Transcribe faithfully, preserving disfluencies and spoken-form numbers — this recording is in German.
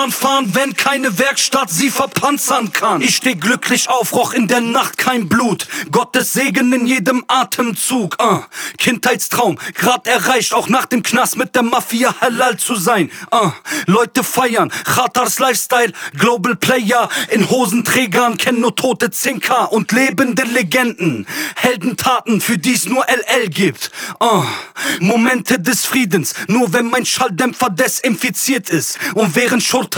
Bahn fahren, wenn keine Werkstatt sie verpanzern kann. Ich steh glücklich auf, roch in der Nacht kein Blut. Gottes Segen in jedem Atemzug. uh. Kindheitstraum, grad erreicht, auch nach dem Knast mit der Mafia halal zu sein. uh. Leute feiern, Khatars Lifestyle, Global Player. In Hosenträgern kennen nur tote Zinker und lebende Legenden. Heldentaten, für die's nur L L gibt. uh. Momente des Friedens, nur wenn mein Schalldämpfer desinfiziert ist. Und während Schurte